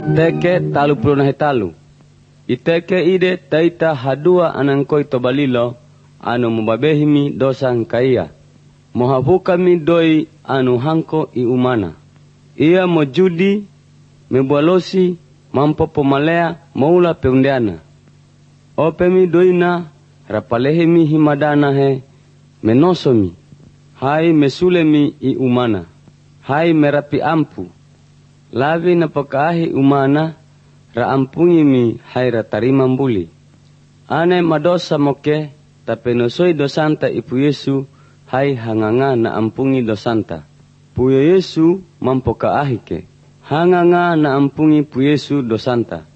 Teke 33. Iteke ide taita hadua anangkoi tobalilo anu mubabehimi dosa kaya. Mohabukami doi anu hanko i umana. Ia mojudi, mebualosi, mampo pomalea, maula peundeana. Opemi doina, rapalehemi himadana he, menosomi. Hai mesulemi i umana. Hai merapi ampu. Lavi na pakahi umana, raampungimi hai ratarima mbuli. Ane madosa moke, tapenosoi dosanta ipu Yesu, hai hanganga na ampungi dosanta. Puyo Yesu mampokahike. Hanganga na ampungi pu Yesu dosanta.